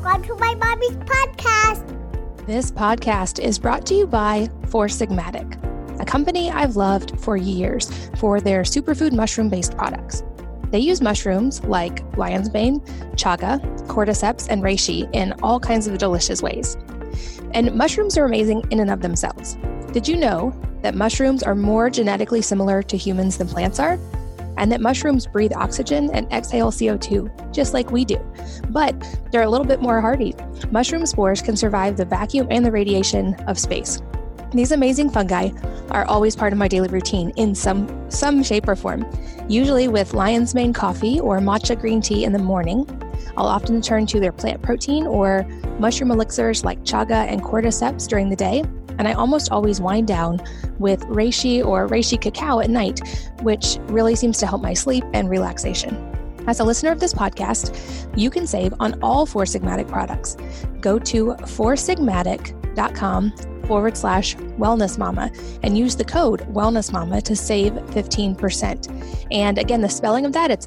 Welcome to my mommy's podcast. This podcast is brought to you by Four Sigmatic, a company I've loved for years for their superfood mushroom-based products. They use mushrooms like lion's mane, chaga, cordyceps, and reishi in all kinds of delicious ways. And mushrooms are amazing in and of themselves. Did you know that mushrooms are more genetically similar to humans than plants are? And that mushrooms breathe oxygen and exhale CO2, just like we do. But they're a little bit more hardy. Mushroom spores can survive the vacuum and the radiation of space. These amazing fungi are always part of my daily routine in some shape or form, usually with lion's mane coffee or matcha green tea in the morning. I'll often turn to their plant protein or mushroom elixirs like chaga and cordyceps during the day. And I almost always wind down with reishi or reishi cacao at night, which really seems to help my sleep and relaxation. As a listener of this podcast, you can save on all Four Sigmatic products. Go to foursigmatic.com/wellnessmama and use the code wellnessmama to save 15%. And again, the spelling of that, it's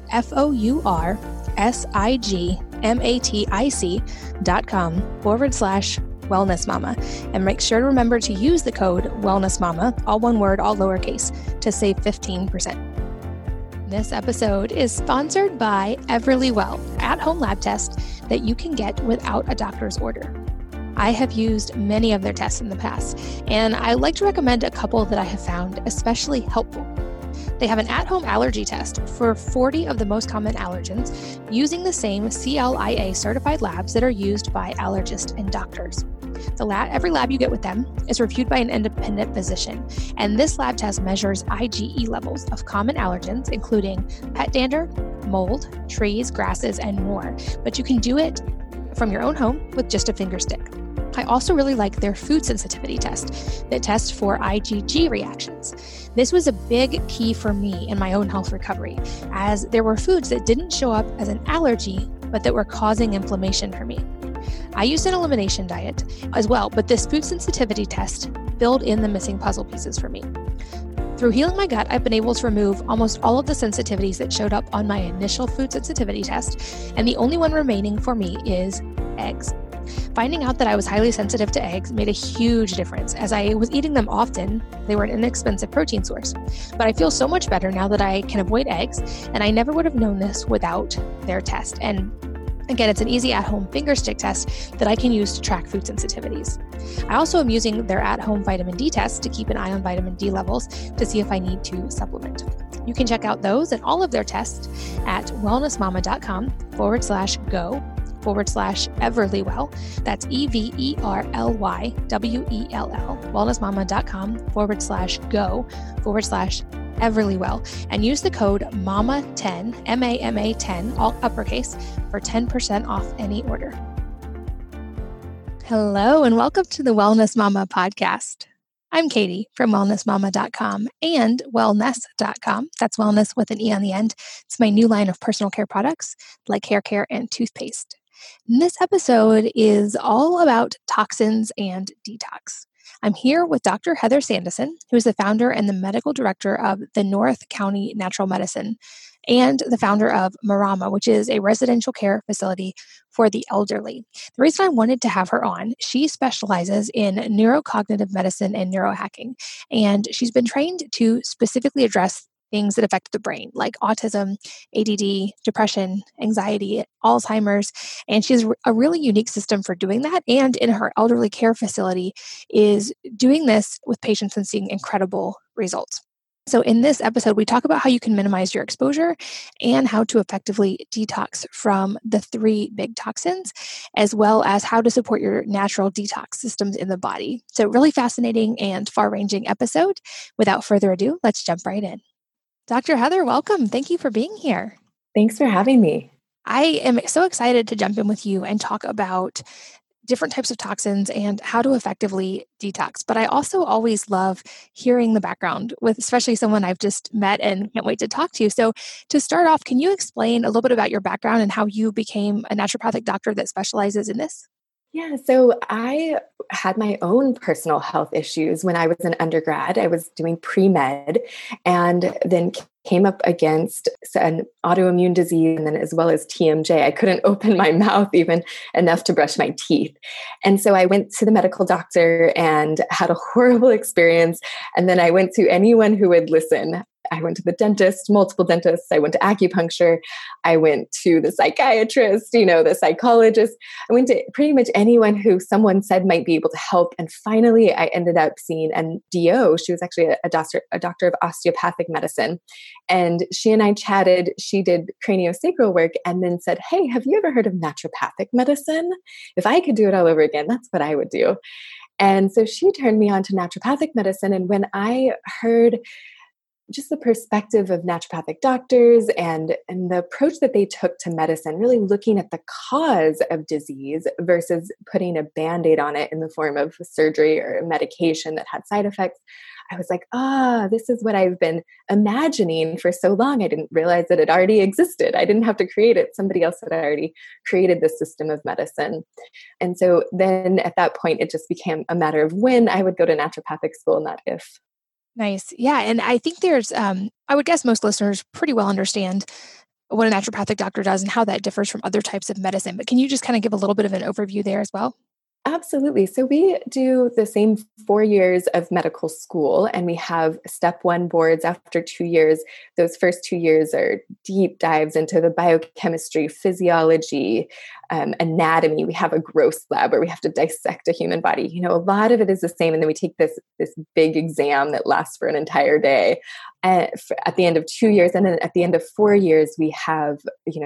foursigmatic.com/wellnessmama. And make sure to remember to use the code wellnessmama, all one word, all lowercase, to save 15%. This episode is sponsored by Everlywell, at-home lab test that you can get without a doctor's order. I have used many of their tests in the past, and I like to recommend a couple that I have found especially helpful. They have an at-home allergy test for 40 of the most common allergens using the same CLIA certified labs that are used by allergists and doctors. Every lab you get with them is reviewed by an independent physician, and this lab test measures IgE levels of common allergens, including pet dander, mold, trees, grasses, and more. But you can do it from your own home with just a finger stick. I also really like their food sensitivity test that tests for IgG reactions. This was a big key for me in my own health recovery, as there were foods that didn't show up as an allergy, but that were causing inflammation for me. I used an elimination diet as well, but this food sensitivity test filled in the missing puzzle pieces for me. Through healing my gut, I've been able to remove almost all of the sensitivities that showed up on my initial food sensitivity test, and the only one remaining for me is eggs. Finding out that I was highly sensitive to eggs made a huge difference. As I was eating them often, they were an inexpensive protein source. But I feel so much better now that I can avoid eggs, and I never would have known this without their test. And again, it's an easy at-home finger stick test that I can use to track food sensitivities. I also am using their at-home vitamin D test to keep an eye on vitamin D levels to see if I need to supplement. You can check out those and all of their tests at wellnessmama.com/go/Everlywell. That's EVERLYWELL, wellnessmama.com/go/Everlywell, and use the code MAMA10, MAMA10, all uppercase, for 10% off any order. Hello, and welcome to the Wellness Mama podcast. I'm Katie from wellnessmama.com and wellness.com. That's wellness with an E on the end. It's my new line of personal care products like hair care and toothpaste. And this episode is all about toxins and detox. I'm here with Dr. Heather Sandison, who is the founder and the medical director of the North County Natural Medicine and the founder of Marama, which is a residential care facility for the elderly. The reason I wanted to have her on, she specializes in neurocognitive medicine and neurohacking, and she's been trained to specifically address things that affect the brain, like autism, ADD, depression, anxiety, Alzheimer's, and she has a really unique system for doing that, and in her elderly care facility is doing this with patients and seeing incredible results. So in this episode, we talk about how you can minimize your exposure and how to effectively detox from the 3 big toxins, as well as how to support your natural detox systems in the body. So really fascinating and far-ranging episode. Without further ado, let's jump right in. Dr. Heather, welcome. Thank you for being here. Thanks for having me. I am so excited to jump in with you and talk about different types of toxins and how to effectively detox. But I also always love hearing the background with especially someone I've just met and can't wait to talk to. So to start off, can you explain a little bit about your background and how you became a naturopathic doctor that specializes in this? Yeah, so I had my own personal health issues when I was an undergrad. I was doing pre-med and then came up against an autoimmune disease and then as well as TMJ. I couldn't open my mouth even enough to brush my teeth. And so I went to the medical doctor and had a horrible experience. And then I went to anyone who would listen. I went to the dentist, multiple dentists. I went to acupuncture. I went to the psychiatrist, the psychologist. I went to pretty much anyone who someone said might be able to help. And finally, I ended up seeing a DO. She was actually a doctor of osteopathic medicine. And she and I chatted. She did craniosacral work and then said, "Hey, have you ever heard of naturopathic medicine? If I could do it all over again, that's what I would do." And so she turned me on to naturopathic medicine. And when I heard just the perspective of naturopathic doctors and the approach that they took to medicine, really looking at the cause of disease versus putting a Band-Aid on it in the form of surgery or a medication that had side effects, I was like, this is what I've been imagining for so long. I didn't realize that it already existed. I didn't have to create it. Somebody else had already created the system of medicine. And so then at that point, it just became a matter of when I would go to naturopathic school, not if. Nice. Yeah. And I think there's, I would guess most listeners pretty well understand what a naturopathic doctor does and how that differs from other types of medicine. But can you just kind of give a little bit of an overview there as well? Absolutely. So we do the same 4 years of medical school, and we have step 1 boards after 2 years. Those first 2 years are deep dives into the biochemistry, physiology, anatomy. We have a gross lab where we have to dissect a human body. A lot of it is the same. And then we take this big exam that lasts for an entire day at the end of 2 years. And then at the end of 4 years, we have,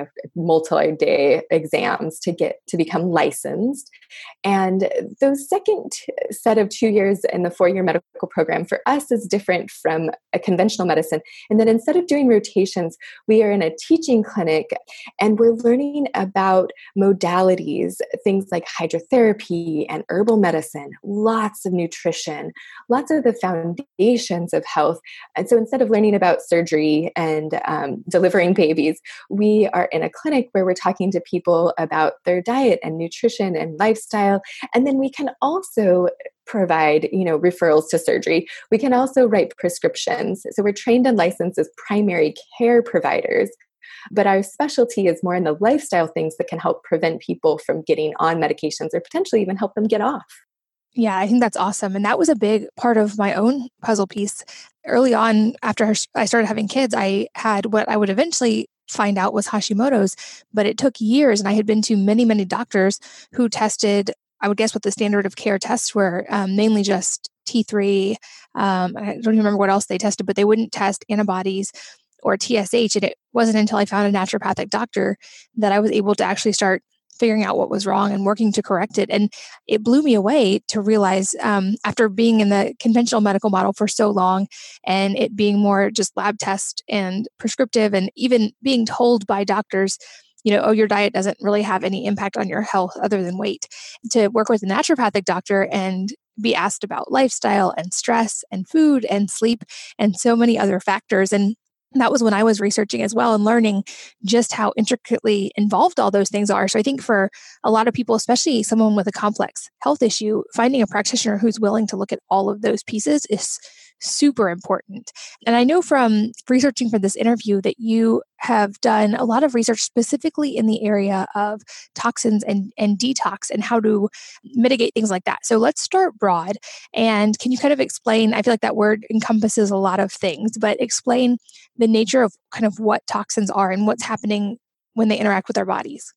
multi-day exams to become licensed. And those second set of 2 years in the 4-year medical program for us is different from a conventional medicine. And then instead of doing rotations, we are in a teaching clinic and we're learning about modalities, things like hydrotherapy and herbal medicine, lots of nutrition, lots of the foundations of health. And so instead of learning about surgery and delivering babies, we are in a clinic where we're talking to people about their diet and nutrition and lifestyle. And then we can also provide, referrals to surgery. We can also write prescriptions. So we're trained and licensed as primary care providers. But our specialty is more in the lifestyle things that can help prevent people from getting on medications or potentially even help them get off. Yeah, I think that's awesome. And that was a big part of my own puzzle piece. Early on, after I started having kids, I had what I would eventually find out was Hashimoto's, but it took years. And I had been to many, many doctors who tested, I would guess what the standard of care tests were, mainly just T3. I don't even remember what else they tested, but they wouldn't test antibodies or TSH. And it wasn't until I found a naturopathic doctor that I was able to actually start figuring out what was wrong and working to correct it. And it blew me away to realize after being in the conventional medical model for so long and it being more just lab test and prescriptive and even being told by doctors, your diet doesn't really have any impact on your health other than weight. To work with a naturopathic doctor and be asked about lifestyle and stress and food and sleep and so many other factors. And that was when I was researching as well and learning just how intricately involved all those things are. So I think for a lot of people, especially someone with a complex health issue, finding a practitioner who's willing to look at all of those pieces is super important. And I know from researching for this interview that you have done a lot of research specifically in the area of toxins and detox and how to mitigate things like that. So let's start broad. And can you kind of explain, I feel like that word encompasses a lot of things, but explain the nature of kind of what toxins are and what's happening when they interact with our bodies.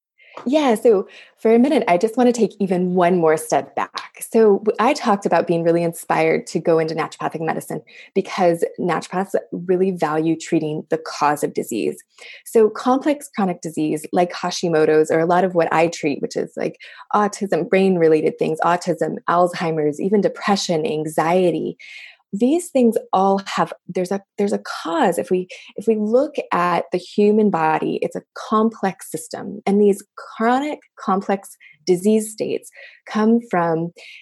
Yeah. So for a minute, I just want to take even one more step back. So I talked about being really inspired to go into naturopathic medicine because naturopaths really value treating the cause of disease. So complex chronic disease like Hashimoto's or a lot of what I treat, which is like autism, brain-related things, autism, Alzheimer's, even depression, anxiety. These things all have, there's a cause. If we look at the human body, it's a complex system. And these chronic complex disease states come from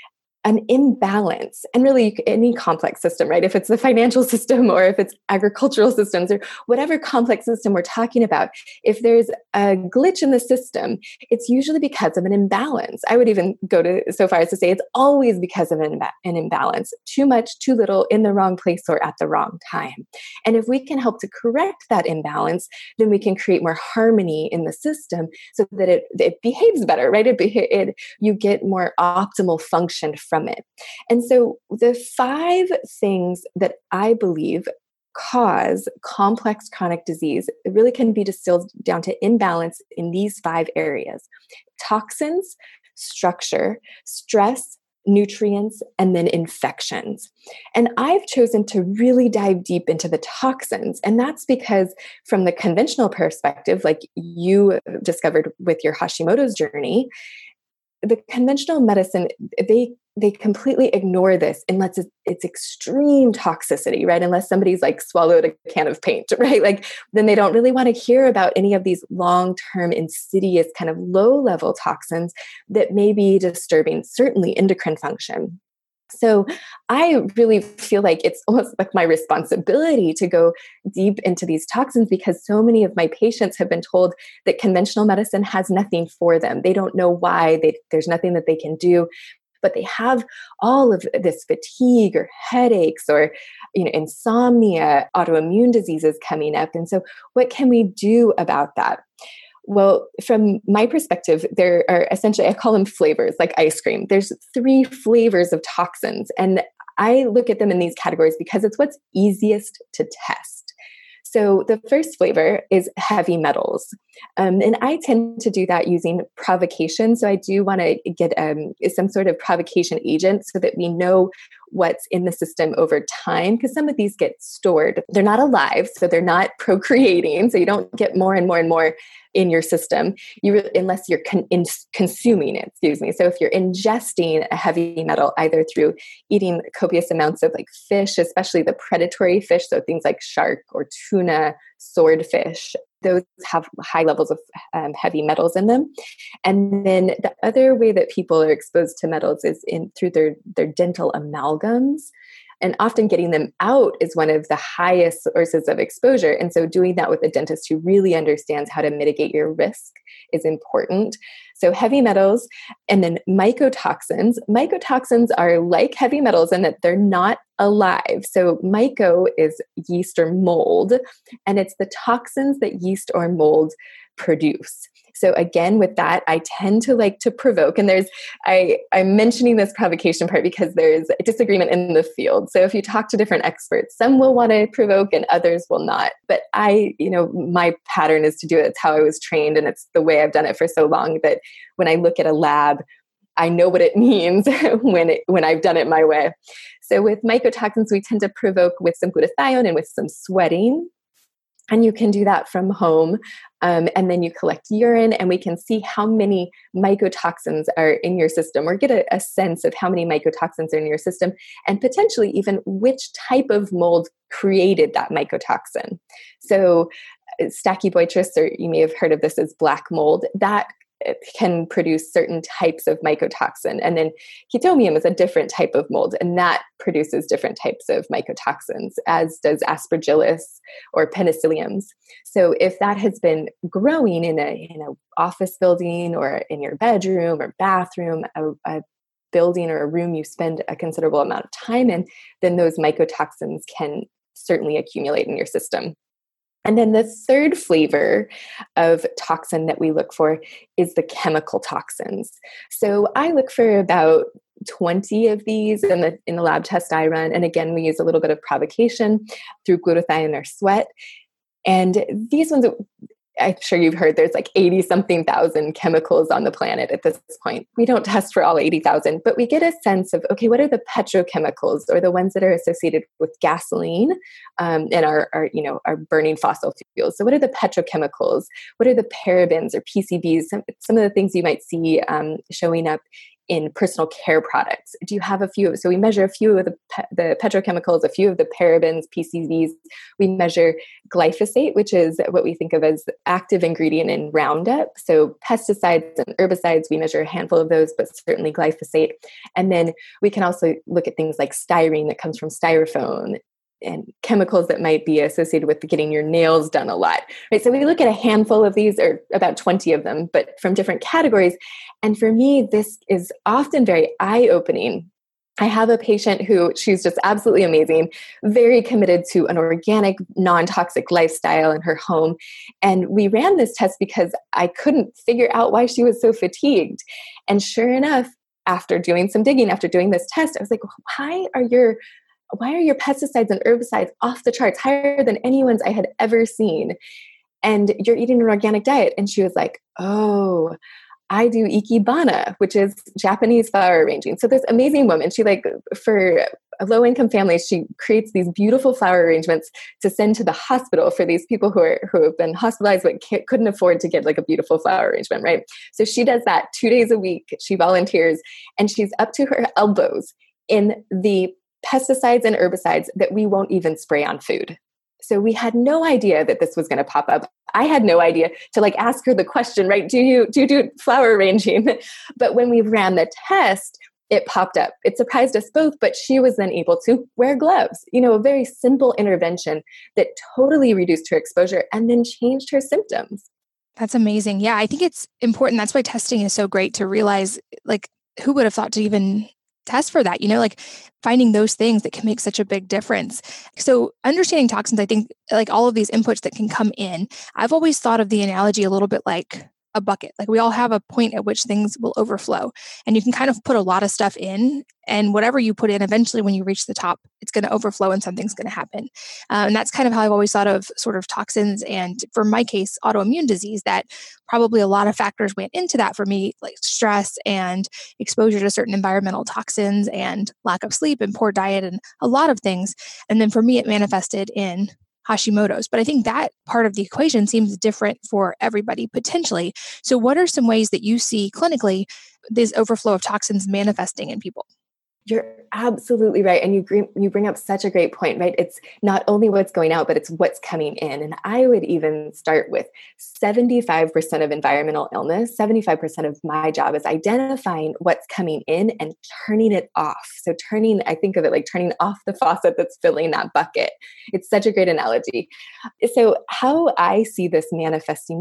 an imbalance, and really any complex system, right? If it's the financial system or if it's agricultural systems or whatever complex system we're talking about, if there's a glitch in the system, it's usually because of an imbalance. I would even go so far as to say it's always because of an imbalance. Too much, too little, in the wrong place or at the wrong time. And if we can help to correct that imbalance, then we can create more harmony in the system so that it behaves better, right? You get more optimal function from it. And so the 5 things that I believe cause complex chronic disease, it really can be distilled down to imbalance in these 5 areas: toxins, structure, stress, nutrients, and then infections. And I've chosen to really dive deep into the toxins. And that's because from the conventional perspective, like you discovered with your Hashimoto's journey, the conventional medicine, they completely ignore this unless it's extreme toxicity, right? Unless somebody's like swallowed a can of paint, right? Like then they don't really want to hear about any of these long-term insidious kind of low-level toxins that may be disturbing, certainly endocrine function. So I really feel like it's almost like my responsibility to go deep into these toxins because so many of my patients have been told that conventional medicine has nothing for them. They don't know why. There's nothing that they can do, but they have all of this fatigue or headaches or insomnia, autoimmune diseases coming up. And so what can we do about that? Well, from my perspective, there are essentially, I call them flavors, like ice cream. There's 3 flavors of toxins. And I look at them in these categories because it's what's easiest to test. So the first flavor is heavy metals. And I tend to do that using provocation. So I do want to get some sort of provocation agent so that we know what's in the system over time, because some of these get stored. They're not alive, so they're not procreating. So you don't get more and more and more in your system unless you're consuming it, So if you're ingesting a heavy metal, either through eating copious amounts of like fish, especially the predatory fish, so things like shark or tuna, swordfish, those have high levels of heavy metals in them. And then the other way that people are exposed to metals is through their dental amalgams. And often getting them out is one of the highest sources of exposure. And so doing that with a dentist who really understands how to mitigate your risk is important. So heavy metals and then mycotoxins. Mycotoxins are like heavy metals in that they're not alive. So myco is yeast or mold, and it's the toxins that yeast or mold produce. So again, with that, I tend to like to provoke. And I'm mentioning this provocation part because there's a disagreement in the field. So if you talk to different experts, some will want to provoke and others will not. But my pattern is to do it. It's how I was trained. And it's the way I've done it for so long that when I look at a lab, I know what it means when I've done it my way. So with mycotoxins, we tend to provoke with some glutathione and with some sweating. And you can do that from home. And then you collect urine and we can see how many mycotoxins are in your system, or get a sense of how many mycotoxins are in your system, and potentially even which type of mold created that mycotoxin. So Stachybotrys, or you may have heard of this as black mold, that can produce certain types of mycotoxin. And then Chaetomium is a different type of mold, and that produces different types of mycotoxins, as does Aspergillus or Penicilliums. So if that has been growing in a office building or in your bedroom or bathroom, a building or a room you spend a considerable amount of time in, then those mycotoxins can certainly accumulate in your system. And then the third flavor of toxin that we look for is the chemical toxins. So I look for about 20 of these in the lab test I run. And again, we use a little bit of provocation through glutathione or sweat. And these ones, I'm sure you've heard there's like 80-something thousand chemicals on the planet at this point. We don't test for all 80,000, but we get a sense of, okay, what are the petrochemicals, or the ones that are associated with gasoline and are burning fossil fuels? So what are the petrochemicals? What are the parabens or PCBs? Some of the things you might see showing up in personal care products? Do you have a few? So we measure a few of the petrochemicals, a few of the parabens, PCBs. We measure glyphosate, which is what we think of as active ingredient in Roundup. So pesticides and herbicides, we measure a handful of those, but certainly glyphosate. And then we can also look at things like styrene that comes from styrofoam, and chemicals that might be associated with getting your nails done a lot, right? So we look at a handful of these, or about 20 of them, but from different categories. And for me, this is often very eye-opening. I have a patient who, she's just absolutely amazing, very committed to an organic, non-toxic lifestyle in her home. And we ran this test because I couldn't figure out why she was so fatigued. And sure enough, after doing some digging, after doing this test, I was like, why are your pesticides and herbicides off the charts, higher than anyone's I had ever seen? And you're eating an organic diet. And she was like, oh, I do ikebana, which is Japanese flower arranging. So this amazing woman, she for low-income families, she creates these beautiful flower arrangements to send to the hospital for these people who have been hospitalized but couldn't afford to get a beautiful flower arrangement, right? So she does that 2 days a week. She volunteers, and she's up to her elbows in the pesticides and herbicides that we won't even spray on food. So we had no idea that this was going to pop up. I had no idea to ask her the question, right? Do you do flower arranging? But when we ran the test, it popped up. It surprised us both, but she was then able to wear gloves, a very simple intervention that totally reduced her exposure and then changed her symptoms. That's amazing. Yeah, I think it's important. That's why testing is so great, to realize, who would have thought to even test for that, finding those things that can make such a big difference. So understanding toxins, I think all of these inputs that can come in, I've always thought of the analogy a little bit like a bucket. We all have a point at which things will overflow, and you can kind of put a lot of stuff in, and whatever you put in, eventually when you reach the top, it's going to overflow and something's going to happen. And that's kind of how I've always thought of sort of toxins. And for my case, autoimmune disease, that probably a lot of factors went into that for me, like stress and exposure to certain environmental toxins and lack of sleep and poor diet and a lot of things. And then for me, it manifested in Hashimoto's. But I think that part of the equation seems different for everybody potentially. So what are some ways that you see clinically this overflow of toxins manifesting in people? You're absolutely right. And you bring up such a great point, right? It's not only what's going out, but it's what's coming in. And I would even start with 75% of environmental illness. 75% of my job is identifying what's coming in and turning it off. So I think of it like turning off the faucet that's filling that bucket. It's such a great analogy. So how I see this manifesting,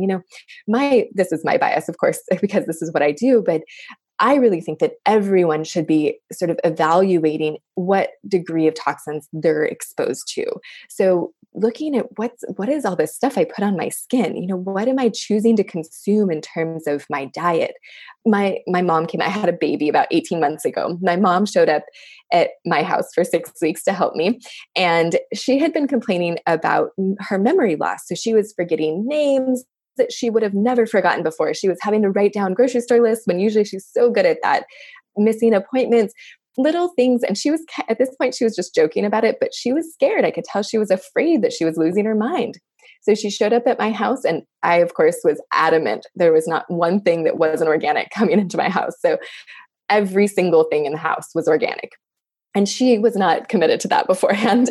this is my bias, of course, because this is what I do, but I really think that everyone should be sort of evaluating what degree of toxins they're exposed to. So looking at what is all this stuff I put on my skin? What am I choosing to consume in terms of my diet? My mom I had a baby about 18 months ago. My mom showed up at my house for 6 weeks to help me. And she had been complaining about her memory loss. So she was forgetting names that she would have never forgotten before. She was having to write down grocery store lists when usually she's so good at that, missing appointments, little things. And at this point, she was just joking about it, but she was scared. I could tell she was afraid that she was losing her mind. So she showed up at my house, and I, of course, was adamant. There was not one thing that wasn't organic coming into my house. So every single thing in the house was organic. And she was not committed to that beforehand.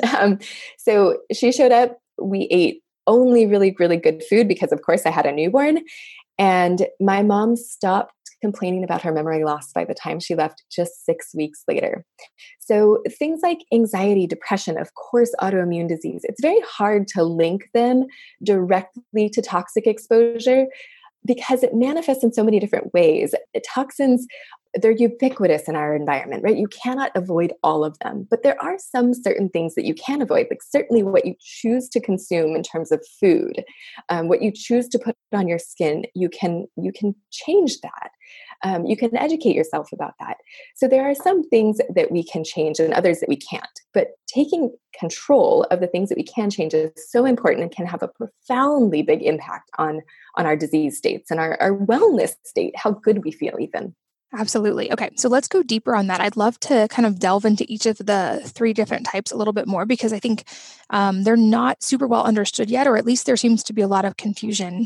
So she showed up, we ate only really, really good food because, of course, I had a newborn. And my mom stopped complaining about her memory loss by the time she left, just 6 weeks later. So things like anxiety, depression, of course, autoimmune disease, it's very hard to link them directly to toxic exposure because it manifests in so many different ways. Toxins, they're ubiquitous in our environment, right? You cannot avoid all of them, but there are some certain things that you can avoid, like certainly what you choose to consume in terms of food, what you choose to put on your skin, you can change that. You can educate yourself about that. So there are some things that we can change and others that we can't, but taking control of the things that we can change is so important and can have a profoundly big impact on our disease states and our wellness state, how good we feel even. Absolutely. Okay. So let's go deeper on that. I'd love to kind of delve into each of the 3 different types a little bit more because I think they're not super well understood yet, or at least there seems to be a lot of confusion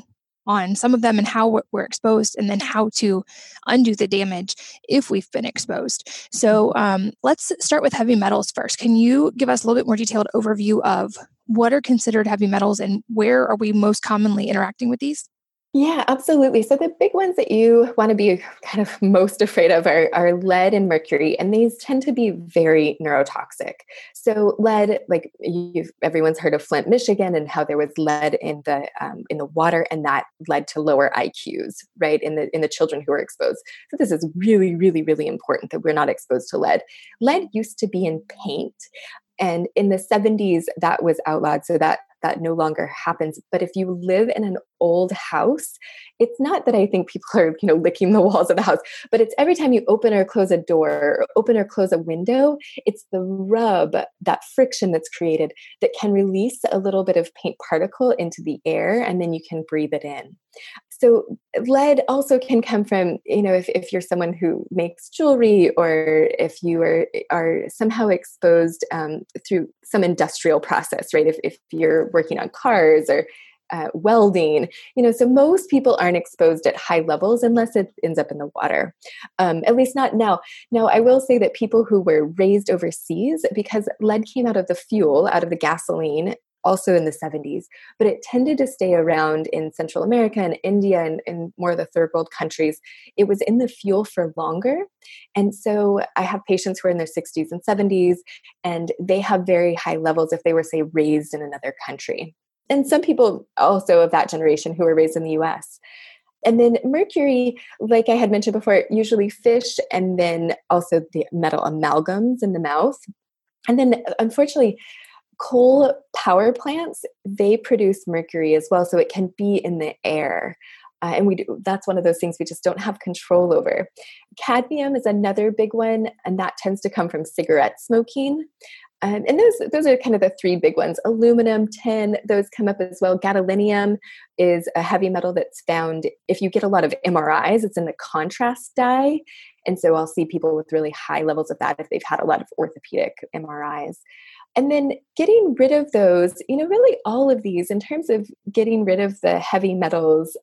on some of them and how we're exposed, and then how to undo the damage if we've been exposed. So let's start with heavy metals first. Can you give us a little bit more detailed overview of what are considered heavy metals and where are we most commonly interacting with these? Yeah, absolutely. So the big ones that you want to be kind of most afraid of are lead and mercury, and these tend to be very neurotoxic. So lead, like everyone's heard of Flint, Michigan, and how there was lead in the water, and that led to lower IQs, right, in the children who were exposed. So this is really, really, really important that we're not exposed to lead. Lead used to be in paint, and in the 70s that was outlawed, so that no longer happens. But if you live in an old house, it's not that I think people are, licking the walls of the house, but it's every time you open or close a door, or open or close a window, it's the rub, that friction that's created that can release a little bit of paint particle into the air, and then you can breathe it in. So lead also can come from, if you're someone who makes jewelry, or if you are somehow exposed through some industrial process, right? If you're working on cars or welding, so most people aren't exposed at high levels unless it ends up in the water. At least not now. Now, I will say that people who were raised overseas, because lead came out of the fuel, out of the gasoline, also in the 70s, but it tended to stay around in Central America and India and more of the third world countries. It was in the fuel for longer. And so I have patients who are in their 60s and 70s, and they have very high levels if they were, say, raised in another country. And some people also of that generation who were raised in the US. And then mercury, like I had mentioned before, usually fish, and then also the metal amalgams in the mouth. And then unfortunately, coal power plants, they produce mercury as well. So it can be in the air. And that's one of those things we just don't have control over. Cadmium is another big one, and that tends to come from cigarette smoking. And those are kind of the three big ones. Aluminum, tin, those come up as well. Gadolinium is a heavy metal that's found if you get a lot of MRIs, it's in the contrast dye. And so I'll see people with really high levels of that if they've had a lot of orthopedic MRIs. And then getting rid of those, really all of these, in terms of getting rid of the heavy metals,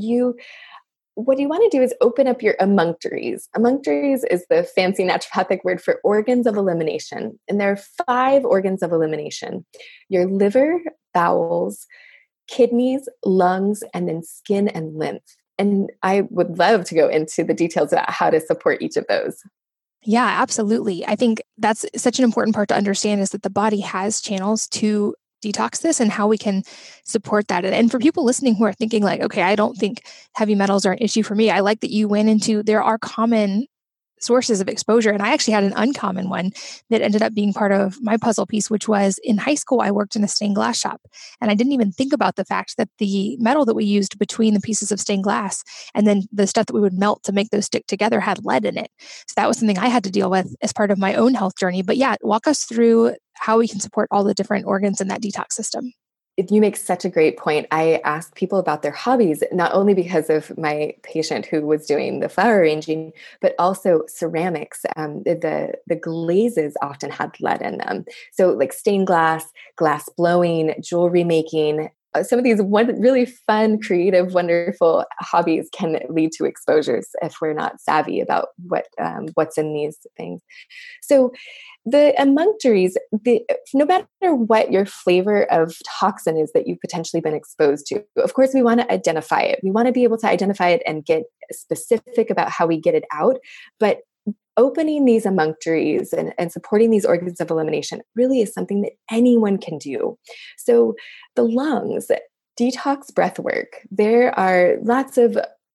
what you want to do is open up your emunctories. Emunctories is the fancy naturopathic word for organs of elimination. And there are 5 organs of elimination: your liver, bowels, kidneys, lungs, and then skin and lymph. And I would love to go into the details about how to support each of those. Yeah, absolutely. I think that's such an important part to understand, is that the body has channels to detox this and how we can support that. And for people listening who are thinking like, okay, I don't think heavy metals are an issue for me, I like that you went into, there are common sources of exposure. And I actually had an uncommon one that ended up being part of my puzzle piece, which was in high school, I worked in a stained glass shop. And I didn't even think about the fact that the metal that we used between the pieces of stained glass and then the stuff that we would melt to make those stick together had lead in it. So that was something I had to deal with as part of my own health journey. But yeah, walk us through how we can support all the different organs in that detox system. You make such a great point. I asked people about their hobbies, not only because of my patient who was doing the flower arranging, but also ceramics. The glazes often had lead in them. So like stained glass, glass blowing, jewelry making, some of these really fun, creative, wonderful hobbies can lead to exposures if we're not savvy about what's in these things. So the emunctories, no matter what your flavor of toxin is that you've potentially been exposed to, of course, we want to identify it. We want to be able to identify it and get specific about how we get it out. But opening these emunctories and supporting these organs of elimination really is something that anyone can do. So the lungs, detox breath work. There are lots of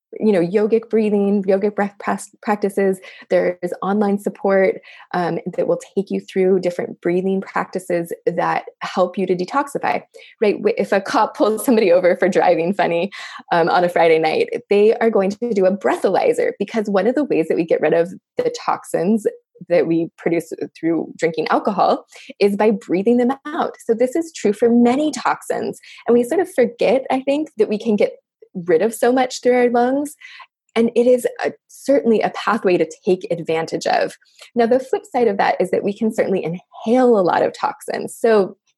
yogic breathing, yogic breath practices. There is online support that will take you through different breathing practices that help you to detoxify, right? If a cop pulls somebody over for driving funny on a Friday night, they are going to do a breathalyzer, because one of the ways that we get rid of the toxins that we produce through drinking alcohol is by breathing them out. So this is true for many toxins. And we sort of forget, I think, that we can get rid of so much through our lungs. And it is certainly a pathway to take advantage of. Now, the flip side of that is that we can certainly inhale a lot of toxins. So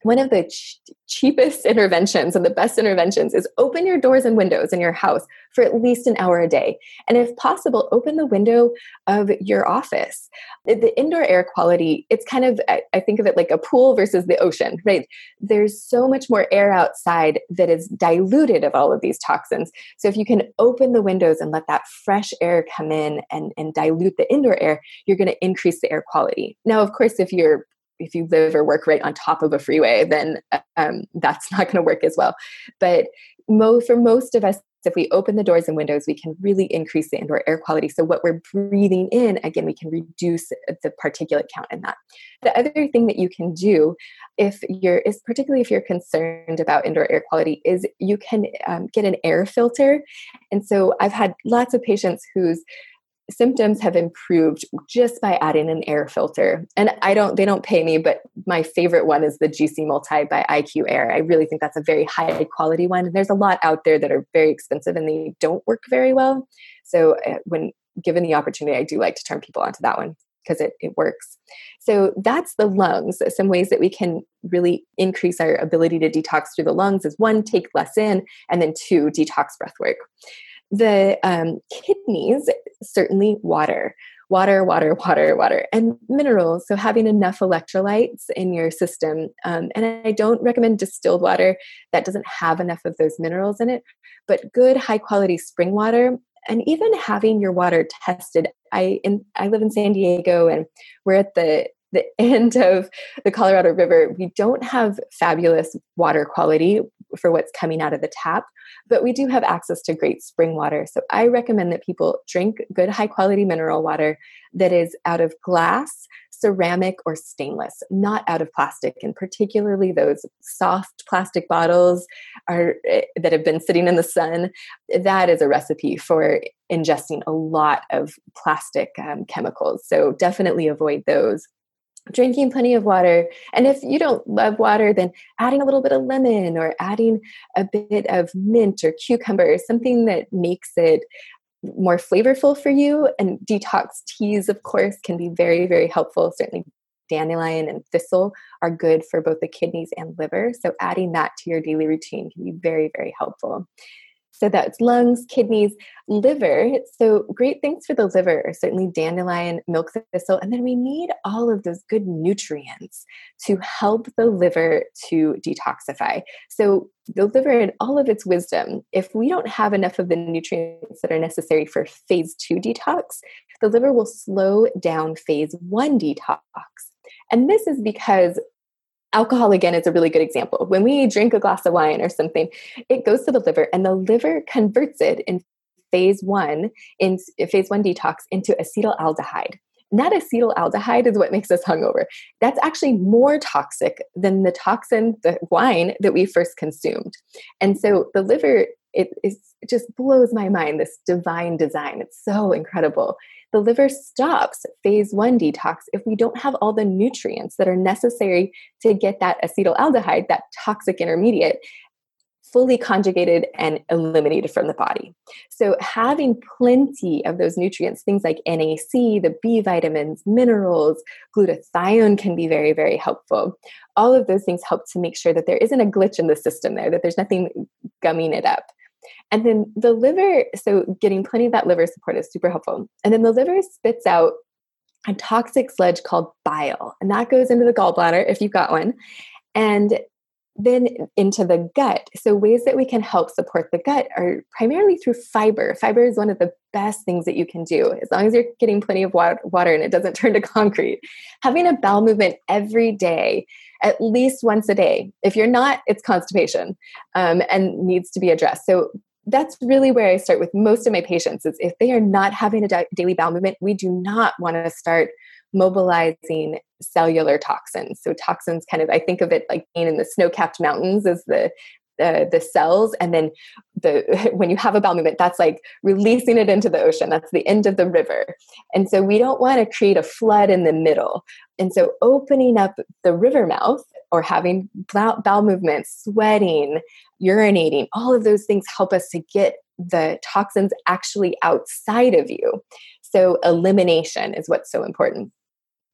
one of the cheapest interventions and the best interventions is open your doors and windows in your house for at least an hour a day. And if possible, open the window of your office. The indoor air quality, it's kind of, I think of it like a pool versus the ocean, right? There's so much more air outside that is diluted of all of these toxins. So if you can open the windows and let that fresh air come in and dilute the indoor air, you're going to increase the air quality. Now, of course, if you live or work right on top of a freeway, then that's not going to work as well. But for most of us, if we open the doors and windows, we can really increase the indoor air quality. So what we're breathing in, again, we can reduce the particulate count in that. The other thing that you can do, particularly if you're concerned about indoor air quality, is you can get an air filter. And so I've had lots of patients whose symptoms have improved just by adding an air filter. And they don't pay me, but my favorite one is the GC Multi by IQ Air. I really think that's a very high quality one. And there's a lot out there that are very expensive and they don't work very well. So when given the opportunity, I do like to turn people onto that one because it works. So that's the lungs. Some ways that we can really increase our ability to detox through the lungs is 1, take less in, and then 2, detox breath work. The kidneys, certainly water, and minerals. So having enough electrolytes in your system. And I don't recommend distilled water that doesn't have enough of those minerals in it, but good high quality spring water. And even having your water tested. I live in San Diego, and we're at the end of the Colorado River. We don't have fabulous water quality for what's coming out of the tap, but we do have access to great spring water. So I recommend that people drink good high quality mineral water that is out of glass, ceramic, or stainless, not out of plastic. And particularly those soft plastic bottles that have been sitting in the sun. That is a recipe for ingesting a lot of plastic chemicals. So definitely avoid those. Drinking plenty of water. And if you don't love water, then adding a little bit of lemon or adding a bit of mint or cucumber, something that makes it more flavorful for you. And detox teas, of course, can be very, very helpful. Certainly dandelion and thistle are good for both the kidneys and liver. So adding that to your daily routine can be very, very helpful. So that's lungs, kidneys, liver. So great things for the liver are certainly dandelion, milk thistle. And then we need all of those good nutrients to help the liver to detoxify. So the liver in all of its wisdom, if we don't have enough of the nutrients that are necessary for phase 2 detox, the liver will slow down phase 1 detox. And this is because alcohol, again, is a really good example. When we drink a glass of wine or something, it goes to the liver and the liver converts it in phase 1 detox into acetaldehyde. And that acetaldehyde is what makes us hungover. That's actually more toxic than the toxin, the wine that we first consumed. And so the liver, it just blows my mind, this divine design. It's so incredible. The liver stops phase 1 detox if we don't have all the nutrients that are necessary to get that acetaldehyde, that toxic intermediate, fully conjugated and eliminated from the body. So having plenty of those nutrients, things like NAC, the B vitamins, minerals, glutathione can be very, very helpful. All of those things help to make sure that there isn't a glitch in the system there, that there's nothing gumming it up. And then the liver, so getting plenty of that liver support is super helpful. And then the liver spits out a toxic sludge called bile, and that goes into the gallbladder if you've got one, and then into the gut. So ways that we can help support the gut are primarily through fiber. Fiber is one of the best things that you can do, as long as you're getting plenty of water and it doesn't turn to concrete. Having a bowel movement every day, at least once a day. If you're not, it's constipation and needs to be addressed. So that's really where I start with most of my patients is if they are not having a daily bowel movement, we do not want to start mobilizing cellular toxins. So toxins kind of, I think of it like being in the snow-capped mountains as the cells. And then when you have a bowel movement, that's like releasing it into the ocean. That's the end of the river. And so we don't want to create a flood in the middle. And so opening up the river mouth or having bowel movements, sweating, urinating, all of those things help us to get the toxins actually outside of you. So elimination is what's so important.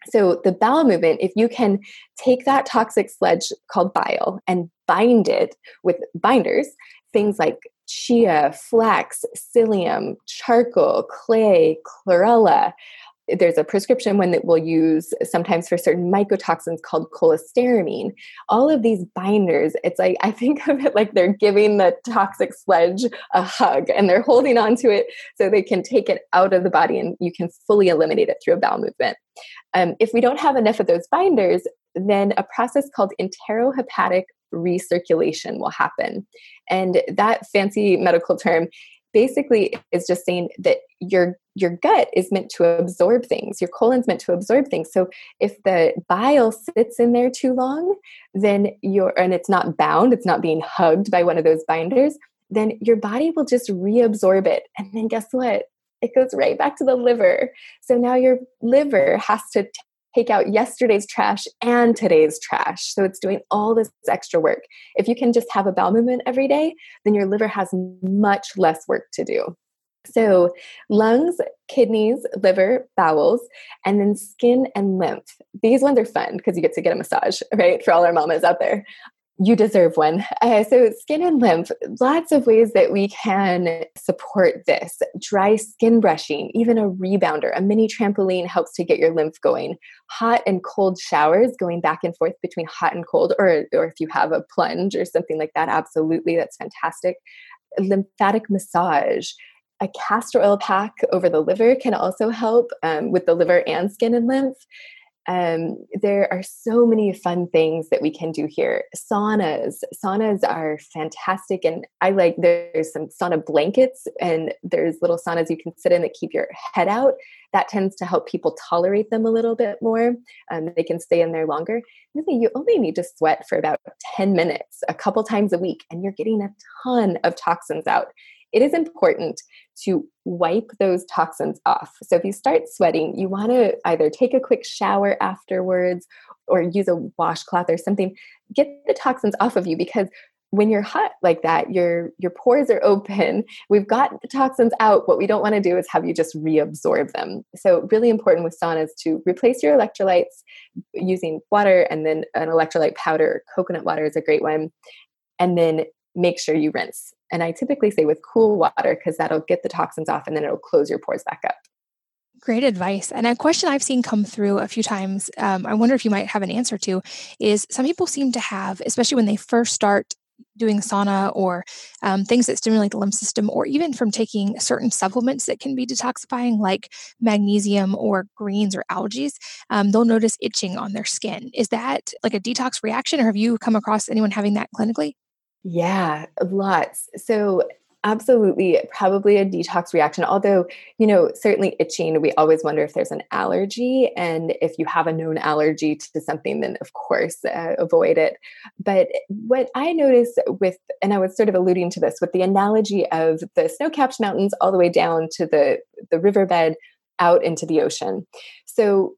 So the bowel movement, if you can take that toxic sludge called bile and bind it with binders, things like chia, flax, psyllium, charcoal, clay, chlorella. There's a prescription one that we'll use sometimes for certain mycotoxins called cholestyramine. All of these binders, it's like, I think of it like they're giving the toxic sludge a hug and they're holding on to it so they can take it out of the body and you can fully eliminate it through a bowel movement. If we don't have enough of those binders, then a process called enterohepatic recirculation will happen. And that fancy medical term basically is just saying that your gut is meant to absorb things. Your colon's meant to absorb things. So if the bile sits in there too long, then and it's not bound, it's not being hugged by one of those binders, then your body will just reabsorb it. And then guess what? It goes right back to the liver. So now your liver has to take out yesterday's trash and today's trash. So it's doing all this extra work. If you can just have a bowel movement every day, then your liver has much less work to do. So lungs, kidneys, liver, bowels, and then skin and lymph. These ones are fun because you get to get a massage, right? For all our mamas out there. You deserve one. So skin and lymph, lots of ways that we can support this. Dry skin brushing, even a rebounder, a mini trampoline helps to get your lymph going. Hot and cold showers, going back and forth between hot and cold, or if you have a plunge or something like that, absolutely, that's fantastic. Lymphatic massage. A castor oil pack over the liver can also help with the liver and skin and lymph. There are so many fun things that we can do here. Saunas are fantastic. And there's some sauna blankets and there's little saunas you can sit in that keep your head out. That tends to help people tolerate them a little bit more. They can stay in there longer. Really, you only need to sweat for about 10 minutes, a couple times a week, and you're getting a ton of toxins out. It is important to wipe those toxins off. So if you start sweating, you want to either take a quick shower afterwards or use a washcloth or something. Get the toxins off of you, because when you're hot like that, your pores are open. We've got the toxins out. What we don't want to do is have you just reabsorb them. So really important with saunas to replace your electrolytes using water, and then an electrolyte powder. Coconut water is a great one. And then make sure you rinse. And I typically say with cool water, because that'll get the toxins off and then it'll close your pores back up. Great advice. And a question I've seen come through a few times, I wonder if you might have an answer to, is some people seem to have, especially when they first start doing sauna or things that stimulate the lymph system, or even from taking certain supplements that can be detoxifying, like magnesium or greens or algae, they'll notice itching on their skin. Is that like a detox reaction, or have you come across anyone having that clinically? Yeah, lots. So absolutely, probably a detox reaction. Although, certainly itching, we always wonder if there's an allergy. And if you have a known allergy to something, then of course, avoid it. But what I notice and I was sort of alluding to this with the analogy of the snow-capped mountains all the way down to the riverbed out into the ocean. So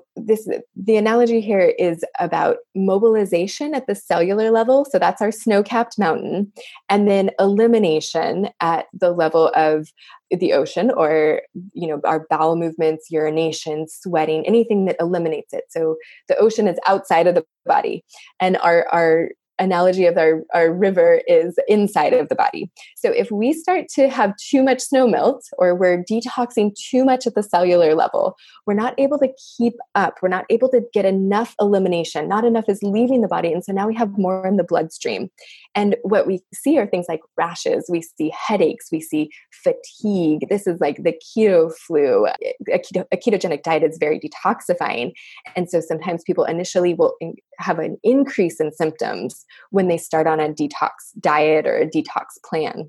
the analogy here is about mobilization at the cellular level. So that's our snow-capped mountain. And then elimination at the level of the ocean, or, our bowel movements, urination, sweating, anything that eliminates it. So the ocean is outside of the body, and our analogy of our river is inside of the body. So if we start to have too much snow melt, or we're detoxing too much at the cellular level, we're not able to keep up. We're not able to get enough elimination. Not enough is leaving the body. And so now we have more in the bloodstream. And what we see are things like rashes. We see headaches. We see fatigue. This is like the keto flu. A ketogenic diet is very detoxifying. And so sometimes people initially will have an increase in symptoms when they start on a detox diet or a detox plan.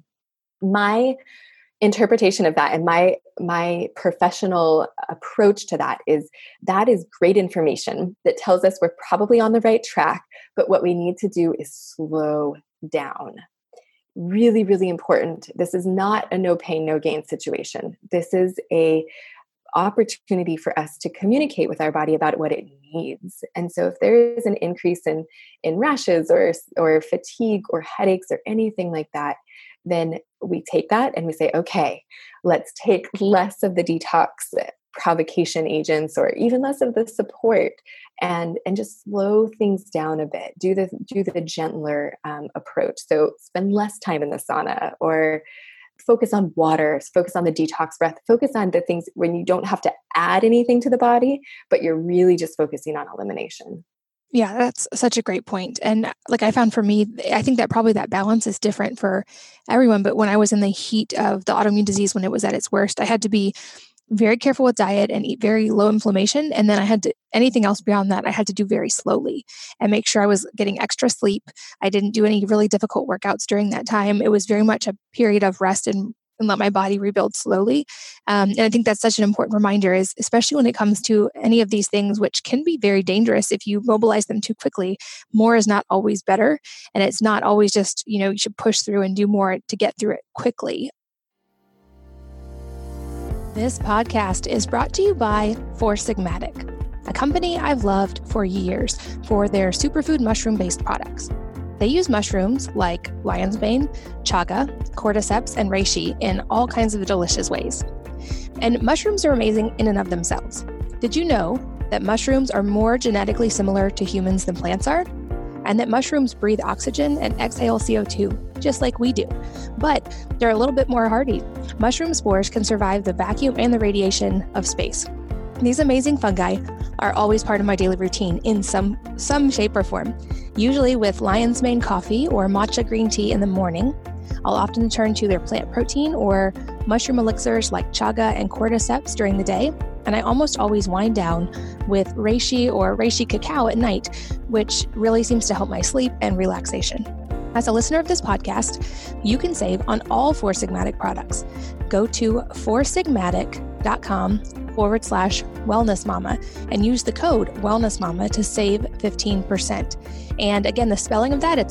My interpretation of that and my professional approach to that is great information that tells us we're probably on the right track, but what we need to do is slow down. Really, really important. This is not a no pain, no gain situation. This is a opportunity for us to communicate with our body about what it needs. And so if there is an increase in rashes or fatigue or headaches or anything like that, then we take that and we say, okay, let's take less of the detox provocation agents or even less of the support, and just slow things down a bit. Do the gentler approach. So spend less time in the sauna, or focus on water, focus on the detox breath, focus on the things when you don't have to add anything to the body, but you're really just focusing on elimination. Yeah, that's such a great point. And like I found for me, I think that probably that balance is different for everyone. But when I was in the heat of the autoimmune disease, when it was at its worst, I had to be very careful with diet and eat very low inflammation. And then I had to, anything else beyond that, I had to do very slowly and make sure I was getting extra sleep. I didn't do any really difficult workouts during that time. It was very much a period of rest and let my body rebuild slowly. And I think that's such an important reminder, is especially when it comes to any of these things, which can be very dangerous if you mobilize them too quickly. More is not always better. And it's not always just, you should push through and do more to get through it quickly. This podcast is brought to you by Four Sigmatic, a company I've loved for years for their superfood mushroom-based products. They use mushrooms like lion's mane, chaga, cordyceps, and reishi in all kinds of delicious ways. And mushrooms are amazing in and of themselves. Did you know that mushrooms are more genetically similar to humans than plants are? And that mushrooms breathe oxygen and exhale CO2, just like we do. But they're a little bit more hardy. Mushroom spores can survive the vacuum and the radiation of space. These amazing fungi are always part of my daily routine in some shape or form, usually with lion's mane coffee or matcha green tea in the morning. I'll often turn to their plant protein or mushroom elixirs like chaga and cordyceps during the day, and I almost always wind down with reishi or reishi cacao at night, which really seems to help my sleep and relaxation. As a listener of this podcast, you can save on all Four Sigmatic products. Go to foursigmatic.com/wellnessmama and use the code wellnessmama to save 15%. And again, the spelling of that, it's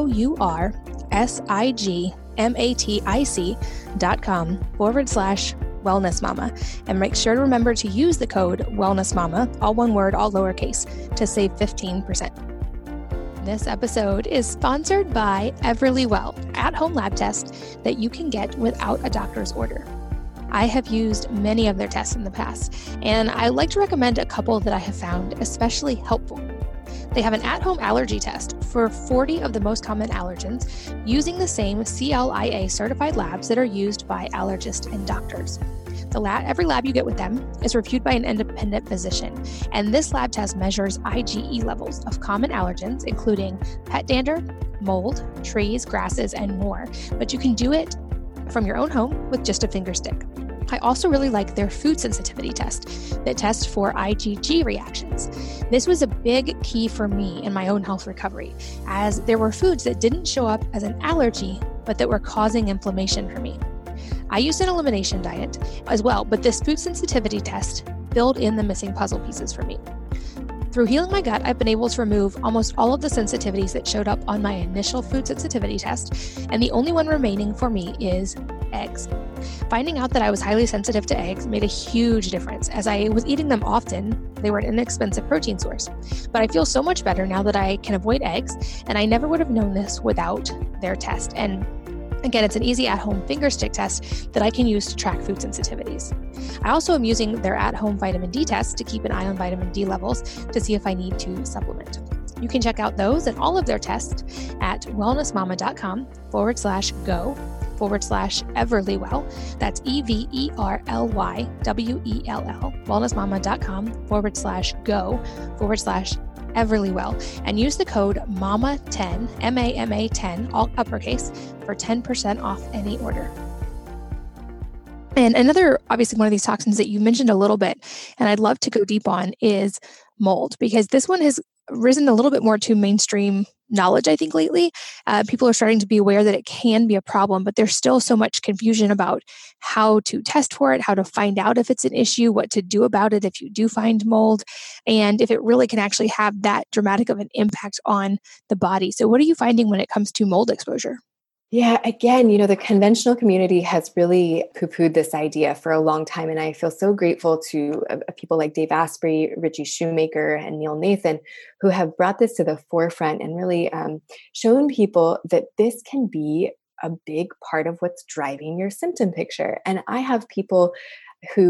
foursigmatic.com/wellnessmama. And make sure to remember to use the code wellnessmama, all one word, all lowercase, to save 15%. This episode is sponsored by Everlywell, at-home lab test that you can get without a doctor's order. I have used many of their tests in the past, and I like to recommend a couple that I have found especially helpful. They have an at-home allergy test for 40 of the most common allergens using the same CLIA certified labs that are used by allergists and doctors. Every lab you get with them is reviewed by an independent physician, and this lab test measures IgE levels of common allergens, including pet dander, mold, trees, grasses, and more. But you can do it from your own home with just a finger stick. I also really like their food sensitivity test that tests for IgG reactions. This was a big key for me in my own health recovery, as there were foods that didn't show up as an allergy, but that were causing inflammation for me. I used an elimination diet as well, but this food sensitivity test filled in the missing puzzle pieces for me. Through Healing My Gut, I've been able to remove almost all of the sensitivities that showed up on my initial food sensitivity test, and the only one remaining for me is eggs. Finding out that I was highly sensitive to eggs made a huge difference, as I was eating them often. They were an inexpensive protein source. But I feel so much better now that I can avoid eggs, and I never would have known this without their test. And again, it's an easy at-home finger stick test that I can use to track food sensitivities. I also am using their at-home vitamin D test to keep an eye on vitamin D levels to see if I need to supplement. You can check out those and all of their tests at wellnessmama.com/go/Everlywell. That's EVERLYWELL, wellnessmama.com/go/Everlywell, and use the code MAMA10, MAMA10, all uppercase, for 10% off any order. And another, obviously, one of these toxins that you mentioned a little bit, and I'd love to go deep on, is mold, because this one has risen a little bit more to mainstream knowledge, I think, lately. People are starting to be aware that it can be a problem, but there's still so much confusion about how to test for it, how to find out if it's an issue, what to do about it if you do find mold, and if it really can actually have that dramatic of an impact on the body. So what are you finding when it comes to mold exposure? Yeah, again, the conventional community has really poo-pooed this idea for a long time. And I feel so grateful to people like Dave Asprey, Richie Shoemaker, and Neil Nathan, who have brought this to the forefront and really shown people that this can be a big part of what's driving your symptom picture. And I have people who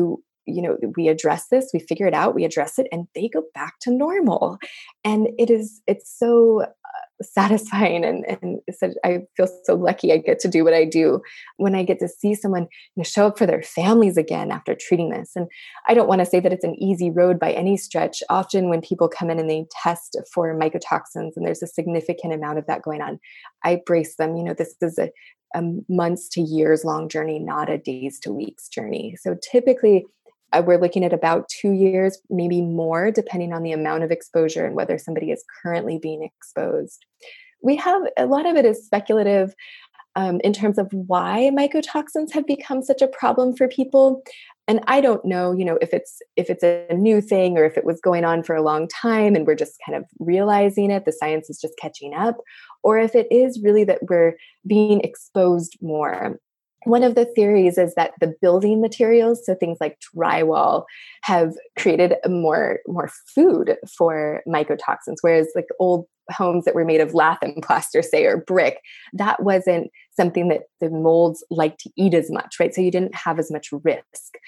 we address this, we figure it out, we address it, and they go back to normal. And it's so satisfying. And so I feel so lucky I get to do what I do when I get to see someone show up for their families again after treating this. And I don't want to say that it's an easy road by any stretch. Often when people come in and they test for mycotoxins and there's a significant amount of that going on, I brace them. This is a months to years long journey, not a days to weeks journey. So typically we're looking at about 2 years, maybe more, depending on the amount of exposure and whether somebody is currently being exposed. We have a lot of it is speculative in terms of why mycotoxins have become such a problem for people. And I don't know, if it's a new thing or if it was going on for a long time and we're just kind of realizing it, the science is just catching up, or if it is really that we're being exposed more. One of the theories is that the building materials, so things like drywall, have created more food for mycotoxins, whereas like old homes that were made of lath and plaster, say, or brick, that wasn't something that the molds like to eat as much, right? So you didn't have as much risk.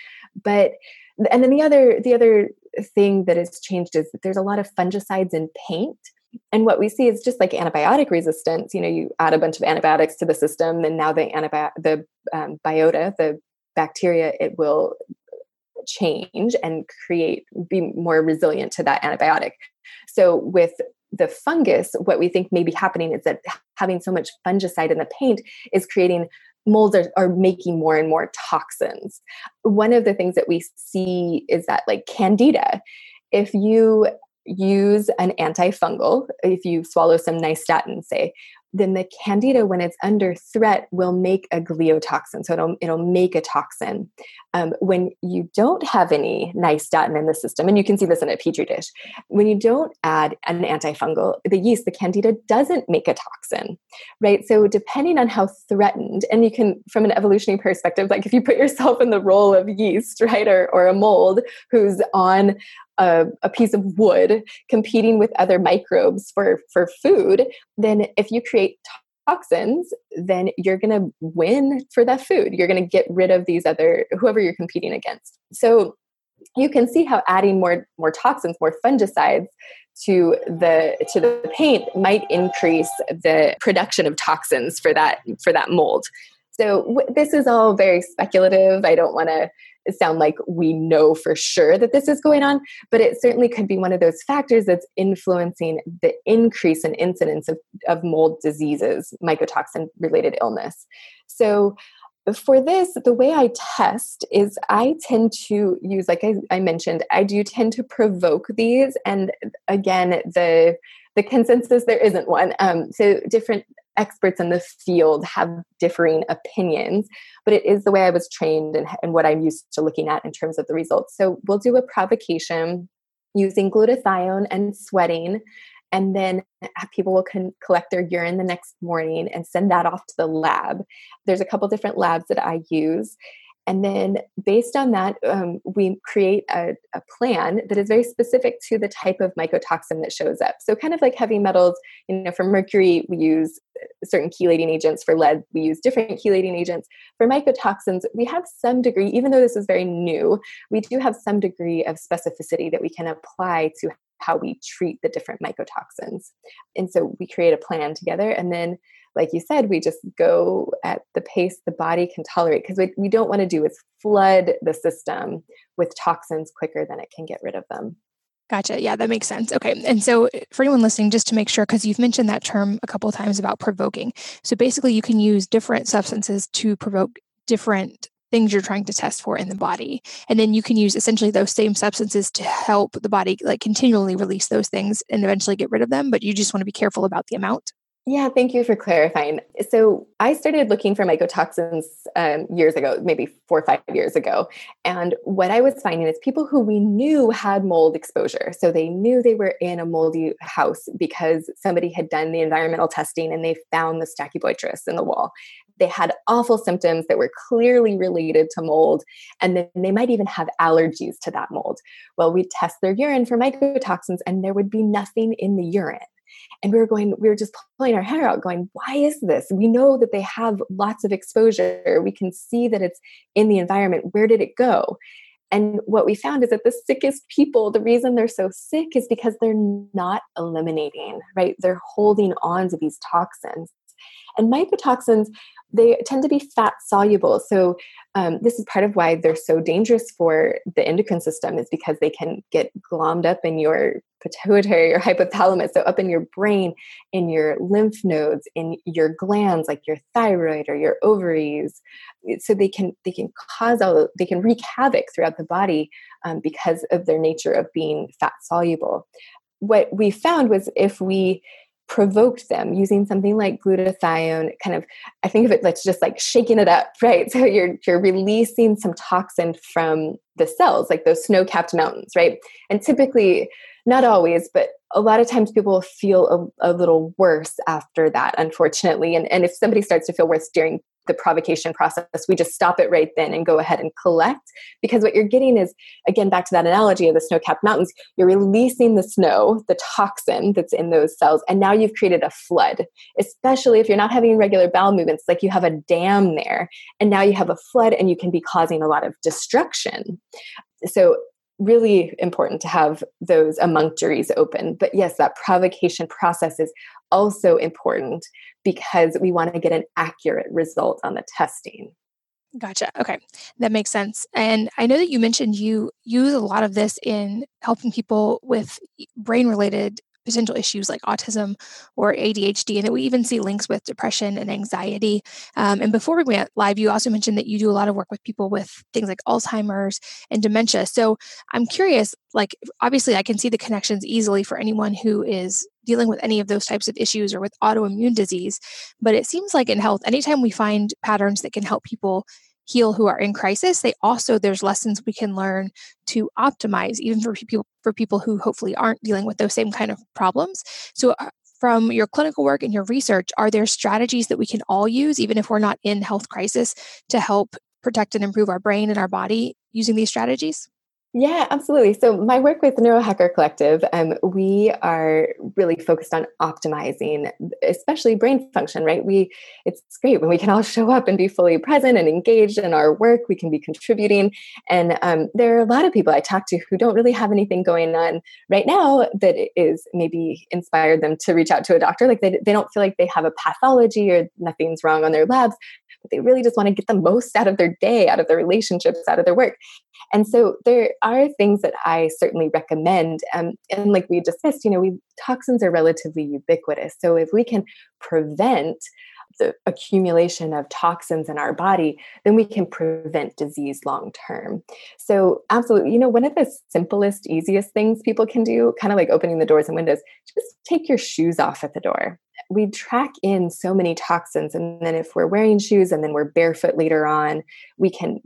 And then the other thing that has changed is that there's a lot of fungicides in paint. And what we see is just like antibiotic resistance. You add a bunch of antibiotics to the system, and now the biota, the bacteria, it will change and be more resilient to that antibiotic. So with the fungus, what we think may be happening is that having so much fungicide in the paint is creating molds are making more and more toxins. One of the things that we see is that, like Candida, if you use an antifungal, if you swallow some nystatin, say, then the Candida, when it's under threat, will make a gliotoxin. So it'll make a toxin. When you don't have any nystatin in the system, and you can see this in a petri dish, when you don't add an antifungal, the yeast, the Candida, doesn't make a toxin, right? So depending on how threatened, and you can, from an evolutionary perspective, like if you put yourself in the role of yeast, right, or a mold who's on a piece of wood competing with other microbes for food, then if you create toxins, then you're going to win for that food. You're going to get rid of whoever you're competing against. So you can see how adding more toxins, more fungicides to the paint might increase the production of toxins for that mold. So this is all very speculative. I don't want to sound like we know for sure that this is going on, but it certainly could be one of those factors that's influencing the increase in incidence of mold diseases, mycotoxin-related illness. So for this, the way I test is I tend to use, like I mentioned, I do tend to provoke these. And again, the consensus, there isn't one. So different experts in the field have differing opinions, but it is the way I was trained and what I'm used to looking at in terms of the results. So we'll do a provocation using glutathione and sweating, and then people will collect their urine the next morning and send that off to the lab. There's a couple different labs that I use. And then based on that, we create a plan that is very specific to the type of mycotoxin that shows up. So kind of like heavy metals, for mercury, we use certain chelating agents. For lead, we use different chelating agents. For mycotoxins, we have some degree, even though this is very new, we do have some degree of specificity that we can apply to how we treat the different mycotoxins. And so we create a plan together. And then, like you said, we just go at the pace the body can tolerate, because what we don't want to do is flood the system with toxins quicker than it can get rid of them. Gotcha. Yeah, that makes sense. Okay. And so for anyone listening, just to make sure, because you've mentioned that term a couple of times about provoking. So basically you can use different substances to provoke different things you're trying to test for in the body. And then you can use essentially those same substances to help the body like continually release those things and eventually get rid of them. But you just want to be careful about the amount. Yeah, thank you for clarifying. So I started looking for mycotoxins years ago, maybe 4 or 5 years ago. And what I was finding is people who we knew had mold exposure. So they knew they were in a moldy house because somebody had done the environmental testing and they found the Stachybotrys in the wall. They had awful symptoms that were clearly related to mold. And then they might even have allergies to that mold. Well, we'd test their urine for mycotoxins and there would be nothing in the urine. And we were just pulling our hair out going, why is this? We know that they have lots of exposure. We can see that it's in the environment. Where did it go? And what we found is that the sickest people, the reason they're so sick is because they're not eliminating, right? They're holding on to these toxins. And mycotoxins, they tend to be fat soluble. So this is part of why they're so dangerous for the endocrine system, is because they can get glommed up in your pituitary or hypothalamus, so up in your brain, in your lymph nodes, in your glands like your thyroid or your ovaries. So they can wreak havoc throughout the body because of their nature of being fat soluble. What we found was if we provoked them using something like glutathione, kind of, I think of it like just like shaking it up, right? So you're releasing some toxin from the cells, like those snow-capped mountains, right? And typically, not always, but a lot of times people feel a little worse after that, unfortunately. And if somebody starts to feel worse during the provocation process, we just stop it right then and go ahead and collect. Because what you're getting is, again, back to that analogy of the snow-capped mountains, you're releasing the snow, the toxin that's in those cells, and now you've created a flood, especially if you're not having regular bowel movements, like you have a dam there, and now you have a flood and you can be causing a lot of destruction. So really important to have those emunctories open. But yes, that provocation process is also important because we want to get an accurate result on the testing. Gotcha. Okay. That makes sense. And I know that you mentioned you use a lot of this in helping people with brain-related potential issues like autism or ADHD, and that we even see links with depression and anxiety. And before we went live, you also mentioned that you do a lot of work with people with things like Alzheimer's and dementia. So I'm curious, like, obviously I can see the connections easily for anyone who is dealing with any of those types of issues or with autoimmune disease. But it seems like in health, anytime we find patterns that can help people heal who are in crisis, there's lessons we can learn to optimize, even for people who hopefully aren't dealing with those same kind of problems. So from your clinical work and your research, are there strategies that we can all use, even if we're not in health crisis, to help protect and improve our brain and our body using these strategies? Yeah, absolutely. So my work with Neurohacker Collective, we are really focused on optimizing, especially brain function, right? It's great when we can all show up and be fully present and engaged in our work. We can be contributing. And there are a lot of people I talk to who don't really have anything going on right now that is maybe inspired them to reach out to a doctor. Like they don't feel like they have a pathology or nothing's wrong on their labs, but they really just want to get the most out of their day, out of their relationships, out of their work. And so there are things that I certainly recommend. And like we discussed, toxins are relatively ubiquitous. So if we can prevent the accumulation of toxins in our body, then we can prevent disease long term. So absolutely, one of the simplest, easiest things people can do, kind of like opening the doors and windows, just take your shoes off at the door. We track in so many toxins, and then if we're wearing shoes and then we're barefoot later on, we can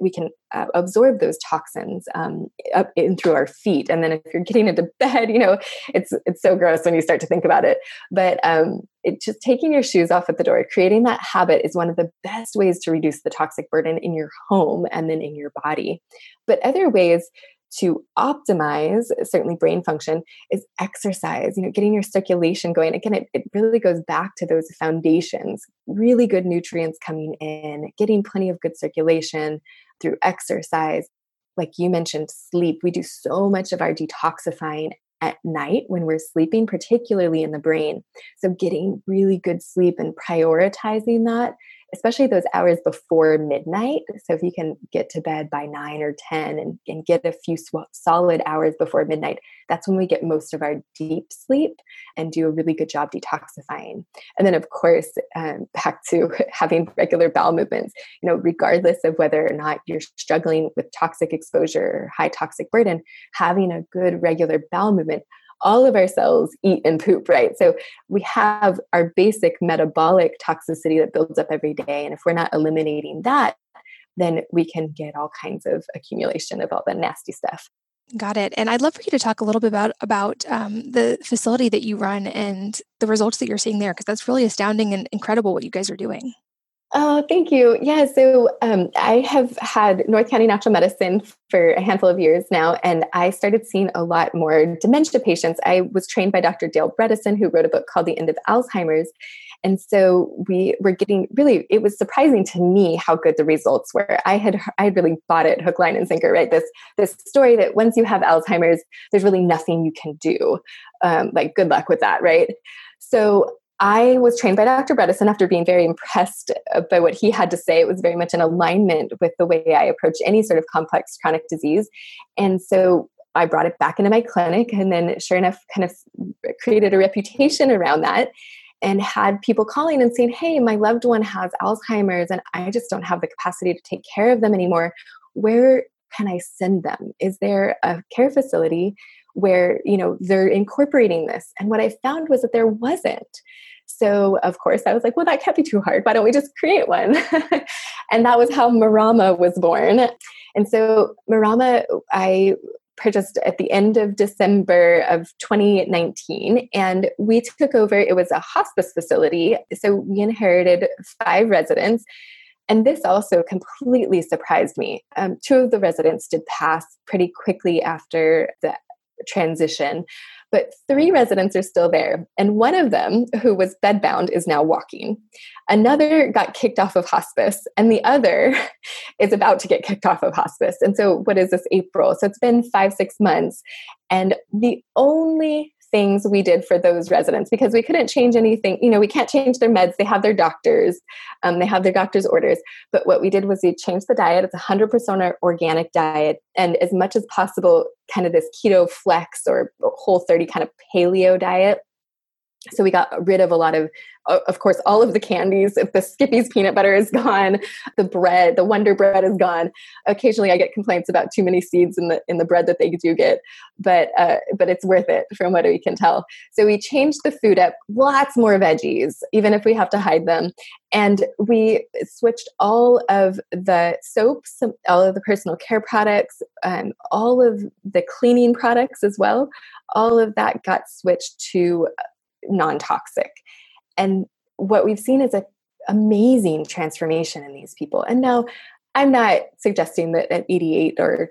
absorb those toxins up in through our feet. And then if you're getting into bed, it's so gross when you start to think about it. But just taking your shoes off at the door, creating that habit is one of the best ways to reduce the toxic burden in your home and then in your body. But other ways to optimize certainly brain function is exercise, getting your circulation going. Again, it really goes back to those foundations, really good nutrients coming in, getting plenty of good circulation through exercise. Like you mentioned, sleep. We do so much of our detoxifying at night when we're sleeping, particularly in the brain. So getting really good sleep and prioritizing that, especially those hours before midnight. So if you can get to bed by 9 or 10 and get a few solid hours before midnight, that's when we get most of our deep sleep and do a really good job detoxifying. And then of course, back to having regular bowel movements, regardless of whether or not you're struggling with toxic exposure or high toxic burden, having a good regular bowel movement. All of our cells eat and poop, right? So we have our basic metabolic toxicity that builds up every day. And if we're not eliminating that, then we can get all kinds of accumulation of all the nasty stuff. Got it. And I'd love for you to talk a little bit about the facility that you run and the results that you're seeing there, because that's really astounding and incredible what you guys are doing. Oh, thank you. Yeah. So I have had North County Natural Medicine for a handful of years now, and I started seeing a lot more dementia patients. I was trained by Dr. Dale Bredesen, who wrote a book called The End of Alzheimer's. And so we were getting really, it was surprising to me how good the results were. I had really bought it hook, line, and sinker, right? This story that once you have Alzheimer's, there's really nothing you can do. Like, good luck with that, right? So I was trained by Dr. Bredesen after being very impressed by what he had to say. It was very much in alignment with the way I approach any sort of complex chronic disease. And so I brought it back into my clinic, and then sure enough, kind of created a reputation around that and had people calling and saying, hey, my loved one has Alzheimer's and I just don't have the capacity to take care of them anymore. Where can I send them? Is there a care facility where, they're incorporating this? And what I found was that there wasn't. So of course I was like, well, that can't be too hard. Why don't we just create one? And that was how Marama was born. And so Marama, I purchased at the end of December of 2019, and we took over. It was a hospice facility. So we inherited 5 residents. And this also completely surprised me. 2 of the residents did pass pretty quickly after the transition, but 3 residents are still there. And one of them, who was bedbound, is now walking. Another got kicked off of hospice, and the other is about to get kicked off of hospice. And so what is this, April? So it's been 5-6 months. And the only things we did for those residents, because we couldn't change anything, we can't change their meds. They have their doctors, they have their doctor's orders. But what we did was we changed the diet. It's 100% organic diet. And as much as possible, kind of this keto flex or Whole30 kind of paleo diet. So we got rid of a lot of course, all of the candies. If the Skippy's peanut butter is gone, the bread, the Wonder Bread is gone. Occasionally I get complaints about too many seeds in the bread that they do get, but it's worth it from what we can tell. So we changed the food up, lots more veggies, even if we have to hide them. And we switched all of the soaps, all of the personal care products, all of the cleaning products as well. All of that got switched to non-toxic. And what we've seen is an amazing transformation in these people. And now I'm not suggesting that at 88 or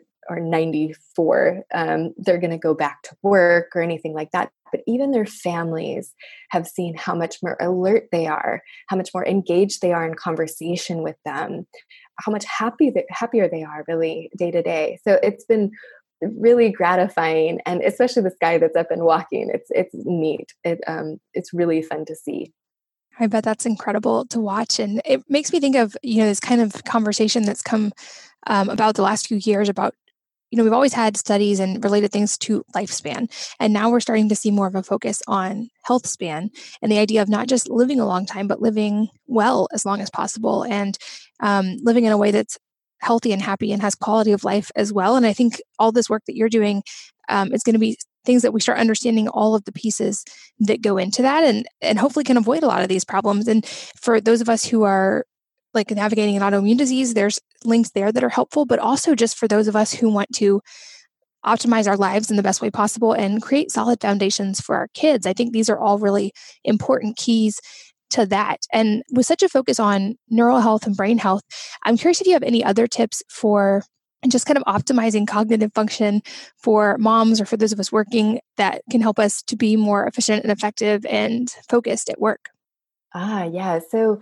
94, they're going to go back to work or anything like that. But even their families have seen how much more alert they are, how much more engaged they are in conversation with them, how much happier they are really day to day. So it's been really gratifying, and especially this guy that's up and walking. It's neat. It's really fun to see. I bet that's incredible to watch, and it makes me think of this kind of conversation that's come about the last few years about we've always had studies and related things to lifespan, and now we're starting to see more of a focus on health span and the idea of not just living a long time, but living well as long as possible, and living in a way that's healthy and happy and has quality of life as well. And I think all this work that you're doing is going to be things that we start understanding all of the pieces that go into that, and hopefully can avoid a lot of these problems. And for those of us who are like navigating an autoimmune disease, there's links there that are helpful, but also just for those of us who want to optimize our lives in the best way possible and create solid foundations for our kids. I think these are all really important keys to that. And with such a focus on neural health and brain health, I'm curious if you have any other tips for just kind of optimizing cognitive function for moms or for those of us working that can help us to be more efficient and effective and focused at work. Yeah. So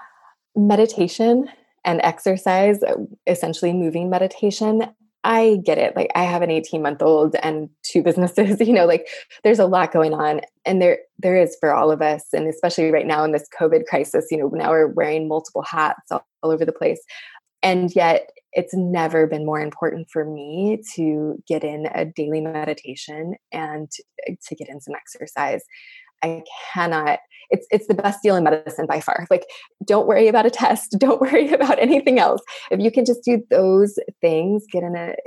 meditation and exercise, essentially moving meditation, I get it. Like, I have an 18-month-old and 2 businesses, like there's a lot going on, and there is for all of us. And especially right now in this COVID crisis, now we're wearing multiple hats all over the place. And yet it's never been more important for me to get in a daily meditation and to get in some exercise. I cannot, it's the best deal in medicine by far. Like, don't worry about a test. Don't worry about anything else. If you can just do those things, get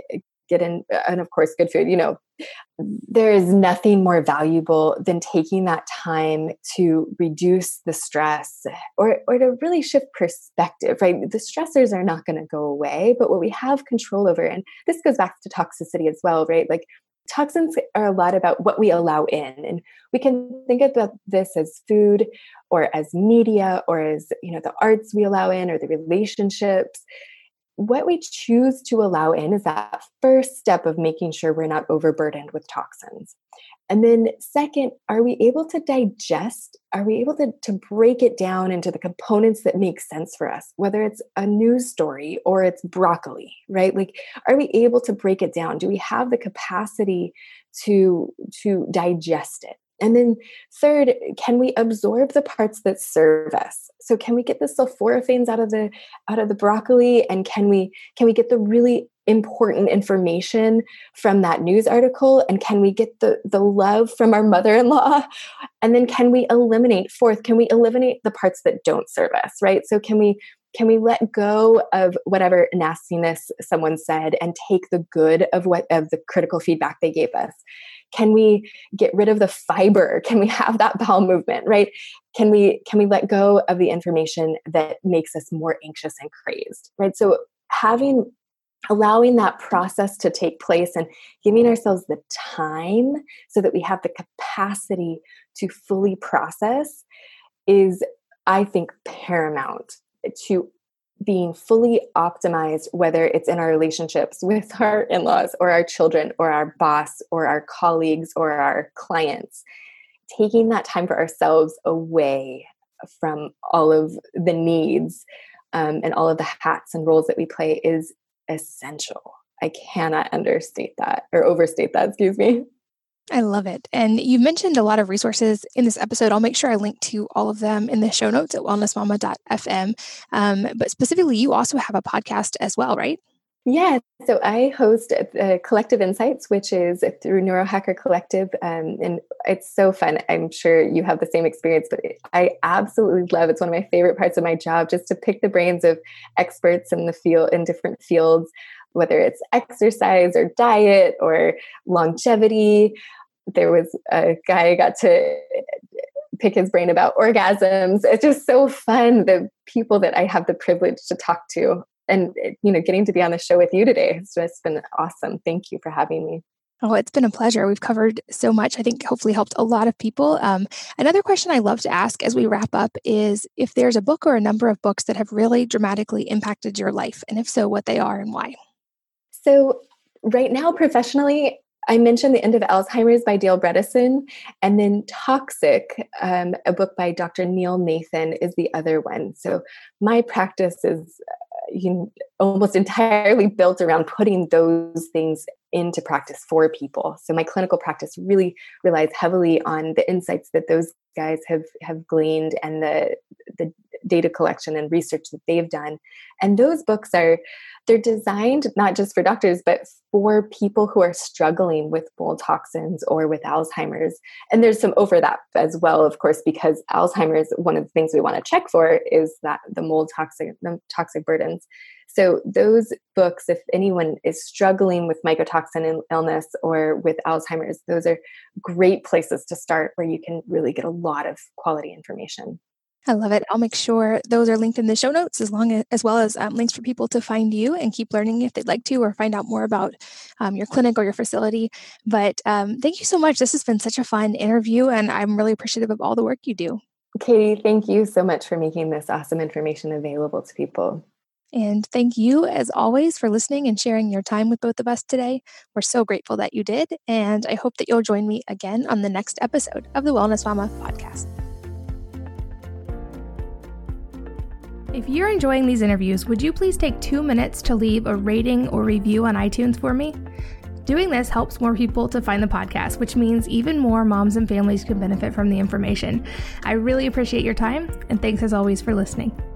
in, and of course, good food, there is nothing more valuable than taking that time to reduce the stress or to really shift perspective, right? The stressors are not going to go away, but what we have control over, and this goes back to toxicity as well, right? Like, toxins are a lot about what we allow in, and we can think about this as food or as media or as, the arts we allow in or the relationships. what we choose to allow in is that first step of making sure we're not overburdened with toxins. And then second, are we able to digest? Are we able to break it down into the components that make sense for us, whether it's a news story or it's broccoli, right? Like, are we able to break it down? Do we have the capacity to digest it? And then third, can we absorb the parts that serve us? So can we get the sulforaphanes out of the broccoli? And can we get the really important information from that news article? And can we get the love from our mother-in-law? And then can we eliminate the parts that don't serve us, right? So can we let go of whatever nastiness someone said and take the good of the critical feedback they gave us? Can we get rid of the fiber? Can we have that bowel movement, right? Can we let go of the information that makes us more anxious and crazed, right? So allowing that process to take place and giving ourselves the time so that we have the capacity to fully process is, I think, paramount to being fully optimized, whether it's in our relationships with our in-laws or our children or our boss or our colleagues or our clients. Taking that time for ourselves away from all of the needs and all of the hats and roles that we play is essential. I cannot overstate that, excuse me. I love it. And you mentioned a lot of resources in this episode. I'll make sure I link to all of them in the show notes at wellnessmama.fm. But specifically, you also have a podcast as well, right? Yeah. So I host Collective Insights, which is through Neurohacker Collective. And it's so fun. I'm sure you have the same experience, but I absolutely love it's one of my favorite parts of my job, just to pick the brains of experts in the field, in different fields, whether it's exercise or diet or longevity. There was a guy I got to pick his brain about orgasms. It's just so fun, the people that I have the privilege to talk to. And, getting to be on the show with you today has just been awesome. Thank you for having me. Oh, it's been a pleasure. We've covered so much. I think hopefully helped a lot of people. Another question I love to ask as we wrap up is if there's a book or a number of books that have really dramatically impacted your life, and if so, what they are and why. So right now, professionally, I mentioned The End of Alzheimer's by Dale Bredesen, and then Toxic, a book by Dr. Neil Nathan, is the other one. So my practice is almost entirely built around putting those things into practice for people. So my clinical practice really relies heavily on the insights that those guys have gleaned and the data collection and research that they've done. And those books they're designed not just for doctors, but for people who are struggling with mold toxins or with Alzheimer's. And there's some overlap as well, of course, because Alzheimer's, one of the things we want to check for is that the mold toxic burdens. So those books, if anyone is struggling with mycotoxin illness or with Alzheimer's, those are great places to start where you can really get a lot of quality information. I love it. I'll make sure those are linked in the show notes as well as links for people to find you and keep learning if they'd like to, or find out more about your clinic or your facility. But thank you so much. This has been such a fun interview, and I'm really appreciative of all the work you do. Katie, thank you so much for making this awesome information available to people. And thank you, as always, for listening and sharing your time with both of us today. We're so grateful that you did, and I hope that you'll join me again on the next episode of the Wellness Mama podcast. If you're enjoying these interviews, would you please take 2 minutes to leave a rating or review on iTunes for me? Doing this helps more people to find the podcast, which means even more moms and families can benefit from the information. I really appreciate your time, and thanks as always for listening.